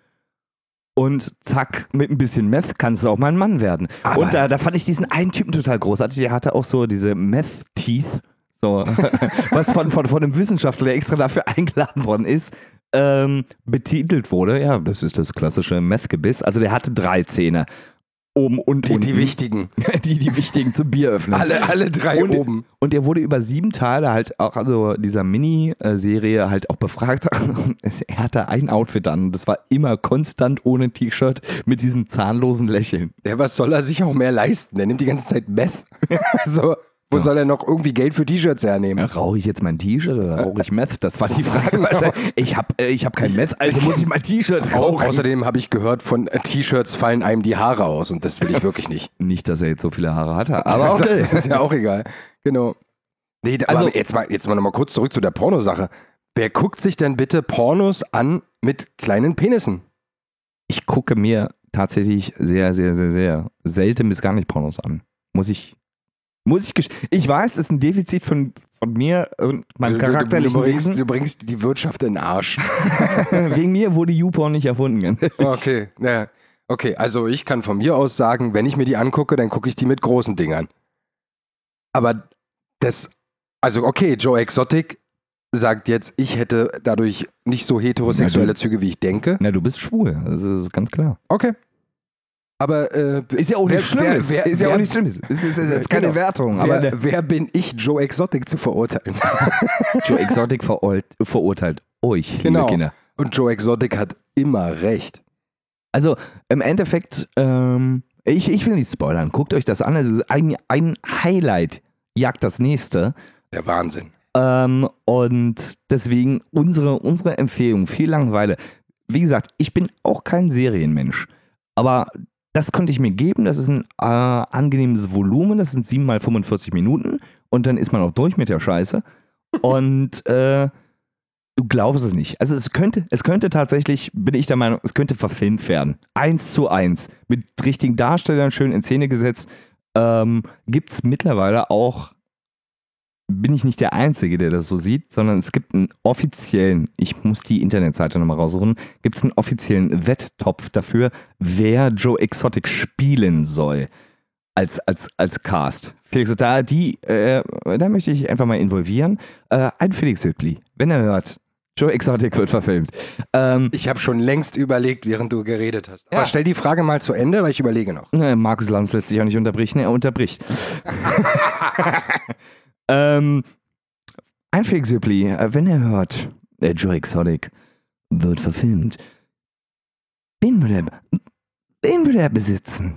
und zack, mit ein bisschen Meth kannst du auch mal ein Mann werden. Aber- und da, da fand ich diesen einen Typen total großartig. Der hatte auch so diese Meth-Teeth, so, was von, von, von einem Wissenschaftler, der extra dafür eingeladen worden ist, ähm, betitelt wurde. Ja, das ist das klassische Meth-Gebiss. Also der hatte drei Zähne. Oben und Die, unten. die wichtigen. die, die wichtigen zum Bier öffnen. Alle, alle drei Und- oben. Und er wurde über sieben Teile halt auch, also dieser Mini-Serie halt auch befragt. Er hatte ein Outfit an. Das war immer konstant ohne T-Shirt mit diesem zahnlosen Lächeln. Ja, was soll er sich auch mehr leisten? Der nimmt die ganze Zeit Meth. So, wo Ja. soll er noch irgendwie Geld für T-Shirts hernehmen? Rauche ich jetzt mein T-Shirt oder rauche ich Meth? Das war die Frage. wahrscheinlich. Ich habe äh, ich hab kein Meth, also muss ich mein T-Shirt Au rauchen. außerdem habe ich gehört, von äh, T-Shirts fallen einem die Haare aus und das will ich wirklich nicht. Nicht, dass er jetzt so viele Haare hatte, aber okay. Das ist ja auch egal. Genau. Nee, da, Also- aber jetzt mal, jetzt mal nochmal kurz zurück zu der Pornosache. Wer guckt sich denn bitte Pornos an mit kleinen Penissen? Ich gucke mir tatsächlich sehr, sehr, sehr, sehr selten bis gar nicht Pornos an. Muss ich, muss ich, gesch- ich weiß, es ist ein Defizit von, von mir und meinem Du- du, du, charakterlichen bringst, Wesen. du bringst die Wirtschaft in den Arsch. Wegen mir wurde YouPorn nicht erfunden. Okay, ja. Okay, also ich kann von mir aus sagen, wenn ich mir die angucke, dann gucke ich die mit großen Dingern. Aber das, also okay, Joe Exotic sagt jetzt, ich hätte dadurch nicht so heterosexuelle Ja, du- Züge, wie ich denke. Na, du bist schwul, also ganz klar. Okay. Aber äh, Ist ja auch nicht wer- Schlimmes. wer- ist ja wer- auch nicht Schlimmes. Es ist, ist jetzt keine Genau. Wertung. Aber wer, der wer bin ich, Joe Exotic zu verurteilen? Joe Exotic verurteilt, verurteilt euch, Genau. liebe Kinder. Und Joe Exotic hat immer recht. Also im Endeffekt, ähm, ich, ich will nicht spoilern. Guckt euch das an. Es ist ein, ein Highlight jagt das nächste. Der Wahnsinn. Ähm, und deswegen unsere, unsere Empfehlung, viel Langeweile. Wie gesagt, ich bin auch kein Serienmensch. Aber das konnte ich mir geben. Das ist ein äh, angenehmes Volumen. Das sind sieben mal fünfundvierzig Minuten. Und dann ist man auch durch mit der Scheiße. Und äh, du glaubst es nicht. Also es könnte, es könnte tatsächlich, bin ich der Meinung, es könnte verfilmt werden. Eins zu eins. Mit richtigen Darstellern schön in Szene gesetzt. Ähm, gibt es mittlerweile auch, bin ich nicht der Einzige, der das so sieht, sondern es gibt einen offiziellen, ich muss die Internetseite nochmal raussuchen, gibt es einen offiziellen Wetttopf dafür, wer Joe Exotic spielen soll als, als, als Cast. Felix, da, die, äh, da möchte ich einfach mal involvieren. Äh, ein Felix Hübli, wenn er hört, Joe Exotic wird verfilmt. Ähm, Ich habe schon längst überlegt, während du geredet hast. Aber Ja. stell die Frage mal zu Ende, weil ich überlege noch. äh, Markus Lanz lässt sich auch nicht unterbrechen, er unterbricht. ähm, ein Felix Hübli, äh, wenn er hört, äh, Joe Exotic wird verfilmt, wen würde er, wen würde er besitzen?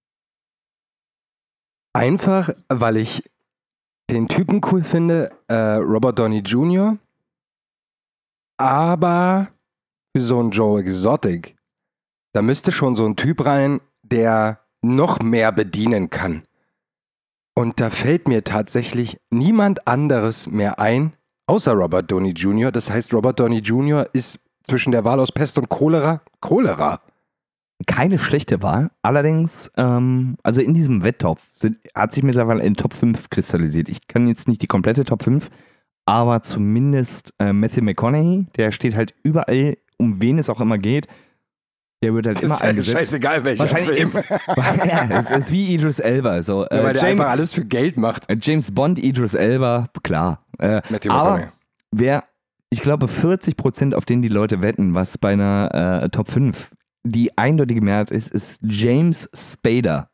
Einfach, weil ich den Typen cool finde, äh, Robert Downey Junior Aber für so einen Joe Exotic, da müsste schon so ein Typ rein, der noch mehr bedienen kann. Und da fällt mir tatsächlich niemand anderes mehr ein, außer Robert Downey Junior Das heißt, Robert Downey Junior ist zwischen der Wahl aus Pest und Cholera, Cholera. Keine schlechte Wahl, allerdings, ähm, also in diesem Wetttopf sind, hat sich mittlerweile ein Top fünf kristallisiert. Ich kann jetzt nicht die komplette Top fünf, aber zumindest äh, Matthew McConaughey, der steht halt überall, um wen es auch immer geht. Der wird halt immer eingesetzt. scheißegal, welcher Wahrscheinlich ist, ja, es ist wie Idris Elba. So, äh, Ja, weil der James, einfach alles für Geld macht. äh, James Bond, Idris Elba, klar. Äh, Matthew aber McConaughey. wer, ich glaube, vierzig Prozent, auf denen die Leute wetten, was bei einer äh, Top fünf die eindeutige Mehrheit ist, ist James Spader.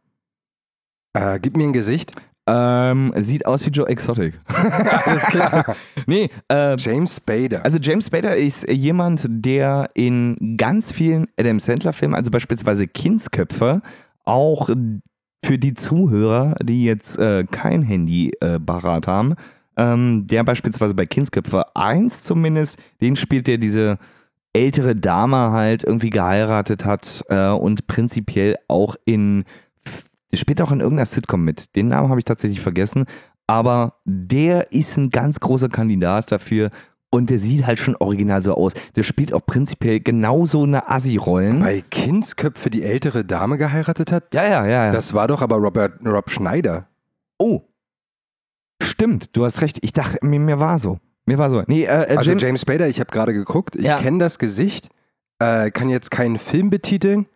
Äh, gib mir ein Gesicht. Ähm, sieht aus wie Joe Exotic. Alles klar. Nee, äh, James Spader. also James Spader ist jemand, der in ganz vielen Adam Sandler-Filmen, also beispielsweise Kindsköpfe, auch für die Zuhörer, die jetzt äh, kein Handy äh, parat haben, ähm, der beispielsweise bei Kindsköpfe eins zumindest, den spielt der diese ältere Dame halt irgendwie geheiratet hat äh, und prinzipiell auch in, der spielt auch in irgendeiner Sitcom mit. Den Namen habe ich tatsächlich vergessen, aber der ist ein ganz großer Kandidat dafür und der sieht halt schon original so aus. Der spielt auch prinzipiell genauso eine Assi-Rollen. Bei Kindsköpfe die ältere Dame geheiratet hat? Ja, ja, ja, ja. Das war doch aber Robert, Rob Schneider. Oh, stimmt, du hast recht. Ich dachte, mir, mir war so. Mir war so. Nee, äh, äh, Also Jim, James Spader, ich habe gerade geguckt, ich Ja. kenne das Gesicht, äh, kann jetzt keinen Film betiteln,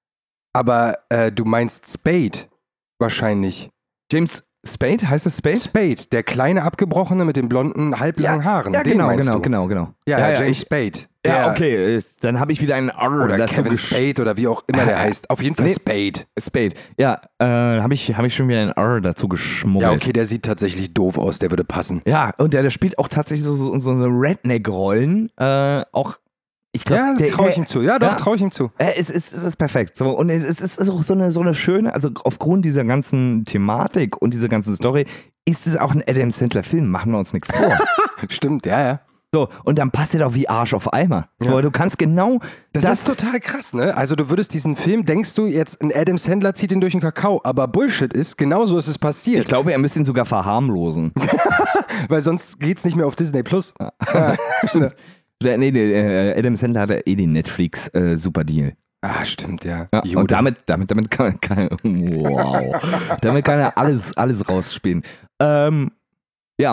aber äh, du meinst Spade wahrscheinlich. James Spade, heißt das Spade? Spade, der kleine Abgebrochene mit den blonden, halblangen Haaren. Ja, den genau, meinst genau, du. genau, genau. Ja, ja, ja, James ich, Spade. ja Der- okay, äh, dann habe ich wieder einen R Oder dazu Kevin gesch- Spade oder wie auch immer der heißt. Auf jeden Fall Nee. Spade. Spade. Ja, äh, habe ich, hab ich schon wieder einen R dazu geschmuggelt. Ja, okay, der sieht tatsächlich doof aus, der würde passen. Ja, und der, der spielt auch tatsächlich so, so, so eine Redneck-Rollen. Äh, auch, ich glaube, Ja, der traue ich ihm zu. Ja, doch, ja. traue ich ihm zu. Äh, es, ist, es ist perfekt. So, und es ist, es ist auch so eine, so eine schöne, also aufgrund dieser ganzen Thematik und dieser ganzen Story, ist es auch ein Adam Sandler-Film, machen wir uns nichts vor. Stimmt, ja, ja. So, und dann passt er doch wie Arsch auf Eimer. So, Ja. du kannst genau Das, das, ist total krass, ne? Also du würdest diesen Film, denkst du jetzt, ein Adam Sandler zieht ihn durch den Kakao, aber Bullshit ist, genauso ist es ich passiert. glaube, er müsste ihn sogar verharmlosen. Weil sonst geht's nicht mehr auf Disney Plus. Stimmt. Nee, nee, äh, Adam Sandler hatte eh den Netflix äh, super Deal. Ah, stimmt, ja. Ja, Jude. und damit, damit, damit kann, kann wow, damit kann er alles, alles rausspielen. Ähm, ja,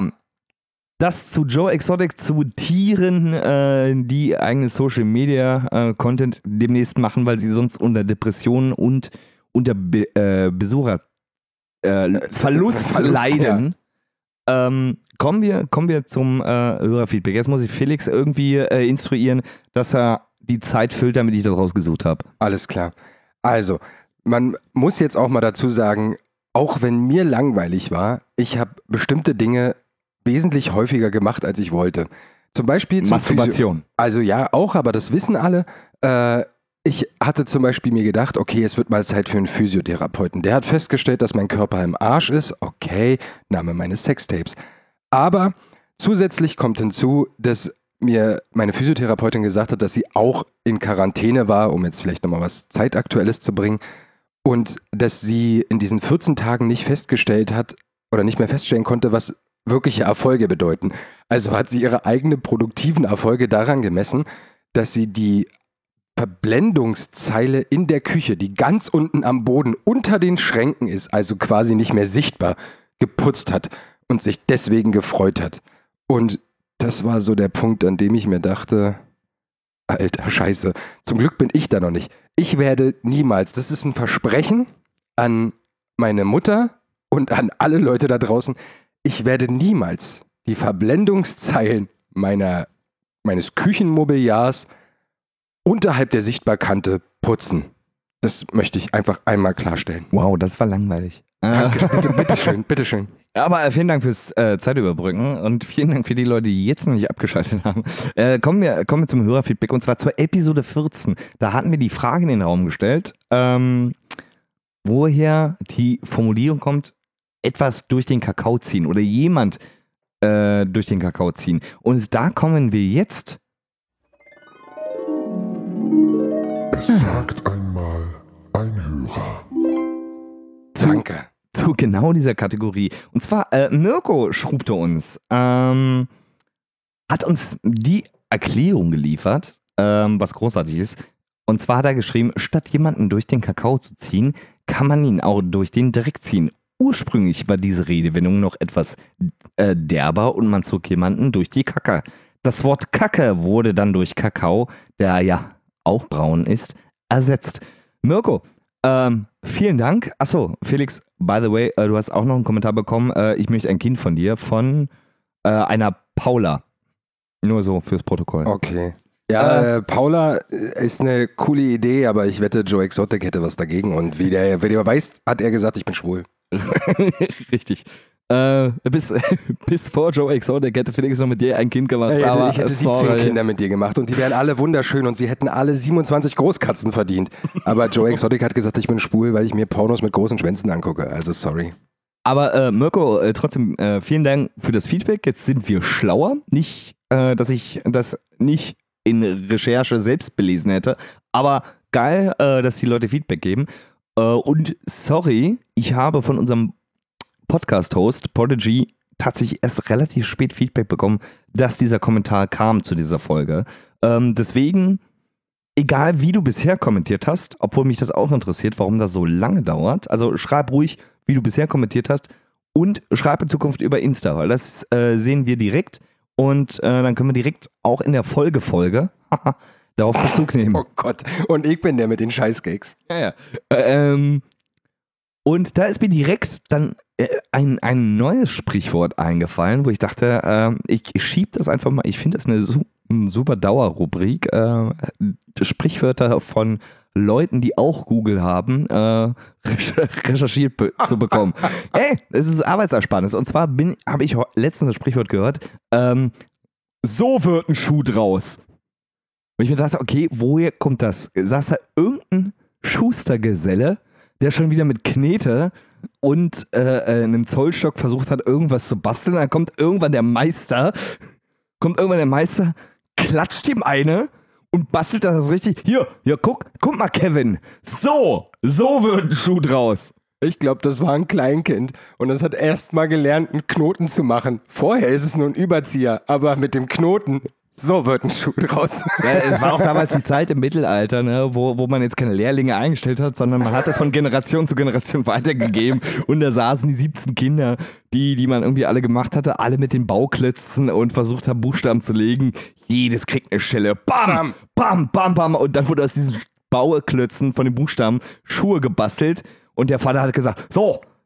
das zu Joe Exotic, zu Tieren, äh, die eigene Social Media äh, Content demnächst machen, weil sie sonst unter Depressionen und unter Be äh, Besucher äh, Verlust Verlust, leiden. Ähm, kommen wir, kommen wir zum äh, Hörerfeedback. Jetzt muss ich Felix irgendwie äh, instruieren, dass er die Zeit füllt, damit ich das rausgesucht habe. Alles klar. Also, man muss jetzt auch mal dazu sagen, auch wenn mir langweilig war, ich habe bestimmte Dinge wesentlich häufiger gemacht, als ich wollte. Zum Beispiel zum Masturbation. Physio- also ja, auch, aber das wissen alle. Äh, ich hatte zum Beispiel mir gedacht, okay, es wird mal Zeit für einen Physiotherapeuten. Der hat festgestellt, dass mein Körper im Arsch ist. Okay, Name meines Sextapes. Aber zusätzlich kommt hinzu, dass mir meine Physiotherapeutin gesagt hat, dass sie auch in Quarantäne war, um jetzt vielleicht nochmal was Zeitaktuelles zu bringen. Und dass sie in diesen vierzehn Tagen nicht festgestellt hat oder nicht mehr feststellen konnte, was wirkliche Erfolge bedeuten. Also hat sie ihre eigenen produktiven Erfolge daran gemessen, dass sie die Verblendungszeile in der Küche, die ganz unten am Boden unter den Schränken ist, also quasi nicht mehr sichtbar, geputzt hat und sich deswegen gefreut hat. Und das war so der Punkt, an dem ich mir dachte, alter Scheiße, zum Glück bin ich da noch nicht. Ich werde niemals, das ist ein Versprechen an meine Mutter und an alle Leute da draußen, ich werde niemals die Verblendungszeilen meiner, meines Küchenmobiliars unterhalb der Sichtbarkante putzen. Das möchte ich einfach einmal klarstellen. Wow, das war langweilig. Danke, bitte, bitteschön, bitteschön. Aber vielen Dank fürs äh, Zeitüberbrücken und vielen Dank für die Leute, die jetzt noch nicht abgeschaltet haben. Äh, kommen, wir, kommen wir zum Hörerfeedback und zwar zur Episode vierzehn. Da hatten wir die Frage in den Raum gestellt, ähm, woher die Formulierung kommt, etwas durch den Kakao ziehen oder jemand äh, durch den Kakao ziehen. Und da kommen wir jetzt. Es sagt einmal ein Hörer. Danke. Zu genau dieser Kategorie. Und zwar, äh, Mirko schrubte uns, ähm, hat uns die Erklärung geliefert, ähm, was großartig ist. Und zwar hat er geschrieben, statt jemanden durch den Kakao zu ziehen, kann man ihn auch durch den Dreck ziehen. Ursprünglich war diese Redewendung noch etwas äh, derber und man zog jemanden durch die Kacke. Das Wort Kacke wurde dann durch Kakao, der ja auch braun ist, ersetzt. Mirko, ähm, vielen Dank. Achso, Felix, by the way, äh, du hast auch noch einen Kommentar bekommen. Äh, ich möchte ein Kind von dir, von äh, einer Paula. Nur so fürs Protokoll. Okay. Ja, äh, Paula ist eine coole Idee, aber ich wette, Joe Exotic hätte was dagegen. Und wie der, wie der weiß, hat er gesagt, ich bin schwul. Richtig. Äh, bis, bis vor Joe Exotic hätte Felix noch mit dir ein Kind gemacht. Ich hätte, aber ich hätte siebzehn Kinder mit dir gemacht und die wären alle wunderschön und sie hätten alle siebenundzwanzig Großkatzen verdient. Aber Joe Exotic hat gesagt, ich bin schwul, weil ich mir Pornos mit großen Schwänzen angucke. Also sorry. Aber äh, Mirko, äh, trotzdem äh, vielen Dank für das Feedback. Jetzt sind wir schlauer. Nicht, äh, dass ich das nicht in Recherche selbst belesen hätte, aber geil, äh, dass die Leute Feedback geben. Äh, und sorry, ich habe von unserem Podcast-Host Prodigy tatsächlich erst relativ spät Feedback bekommen, dass dieser Kommentar kam zu dieser Folge. Ähm, deswegen, egal wie du bisher kommentiert hast, obwohl mich das auch interessiert, warum das so lange dauert, also schreib ruhig, wie du bisher kommentiert hast und schreib in Zukunft über Insta, weil das äh, sehen wir direkt und äh, dann können wir direkt auch in der Folge-Folge darauf Bezug nehmen. Oh Gott, und ich bin der mit den Scheißgags. Ja, ja. Ähm, und da ist mir direkt dann äh, ein, ein neues Sprichwort eingefallen, wo ich dachte, äh, ich, ich schieb das einfach mal, ich finde das eine su super Dauerrubrik, äh, Sprichwörter von Leuten, die auch Google haben, äh, recherchiert be zu bekommen. Ey, es ist Arbeitsersparnis. Und zwar habe ich letztens das Sprichwort gehört, ähm, so wird ein Schuh draus. Und ich mir dachte, okay, woher kommt das? Saß da irgendein Schustergeselle, der schon wieder mit Knete und äh, einem Zollstock versucht hat, irgendwas zu basteln. Dann kommt irgendwann der Meister, kommt irgendwann der Meister, klatscht ihm eine und bastelt das richtig. Hier, hier, guck, guck mal, Kevin. So, so wird ein Schuh draus. Ich glaube, das war ein Kleinkind und es hat erst mal gelernt, einen Knoten zu machen. Vorher ist es nur ein Überzieher, aber mit dem Knoten, so wird ein Schuh draus. Ja, es war auch damals die Zeit im Mittelalter, ne, wo, wo man jetzt keine Lehrlinge eingestellt hat, sondern man hat das von Generation zu Generation weitergegeben und da saßen die siebzehn Kinder, die, die man irgendwie alle gemacht hatte, alle mit den Bauklötzen und versucht haben, Buchstaben zu legen. Jedes kriegt eine Schelle. Bam, bam, bam, bam. Und dann wurde aus diesen Bauklötzen von den Buchstaben Schuhe gebastelt und der Vater hat gesagt, so,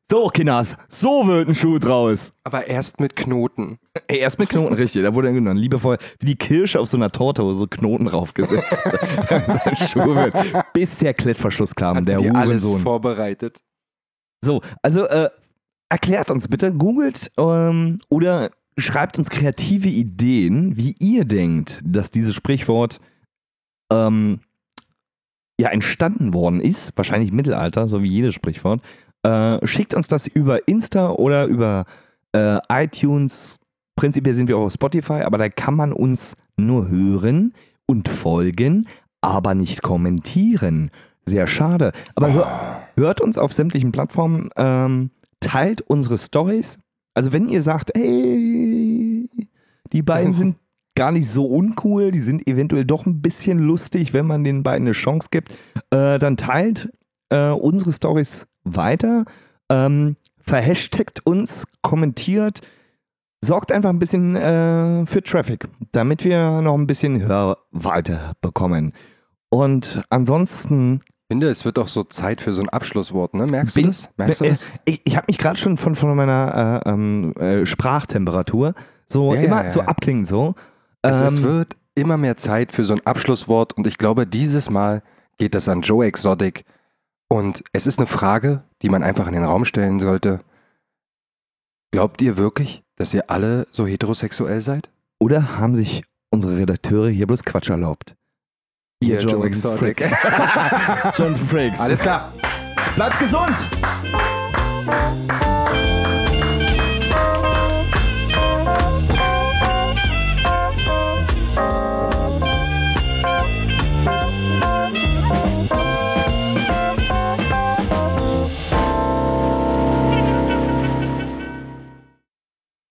So, Kinders, so wird ein Schuh draus. Aber erst mit Knoten. Ey, erst mit Knoten, richtig. Da wurde dann liebevoll wie die Kirsche auf so einer Torte, wo so Knoten draufgesetzt. Damit ein Schuh wird. Bis der Klettverschluss kam, der Die alles Hurensohn. vorbereitet. So, also äh, erklärt uns bitte, googelt ähm, oder schreibt uns kreative Ideen, wie ihr denkt, dass dieses Sprichwort ähm, ja entstanden worden ist. Wahrscheinlich im Mittelalter, so wie jedes Sprichwort. Äh, schickt uns das über Insta oder über äh, iTunes. Prinzipiell sind wir auch auf Spotify, aber da kann man uns nur hören und folgen, aber nicht kommentieren. Sehr schade. Aber hör, hört uns auf sämtlichen Plattformen, ähm, teilt unsere Stories. Also wenn ihr sagt, ey, die beiden sind gar nicht so uncool, die sind eventuell doch ein bisschen lustig, wenn man den beiden eine Chance gibt, äh, dann teilt äh, unsere Stories weiter, ähm, verhashtagt uns, kommentiert, sorgt einfach ein bisschen äh, für Traffic, damit wir noch ein bisschen Hörweite bekommen. Und ansonsten Ich finde, es wird doch so Zeit für so ein Abschlusswort, ne? Merkst bin, du das? Merkst du äh, das? ich, ich habe mich gerade schon von, von meiner äh, ähm, äh, Sprachtemperatur so Ja, ja, immer ja. so abklingen so. Es, es Ähm, wird immer mehr Zeit für so ein Abschlusswort und ich glaube, dieses Mal geht das an Joe Exotic. Und es ist eine Frage, die man einfach in den Raum stellen sollte. Glaubt ihr wirklich, dass ihr alle so heterosexuell seid? Oder haben sich unsere Redakteure hier bloß Quatsch erlaubt? Ihr John Joe Exotic. John Frakes. Alles klar. Bleibt gesund!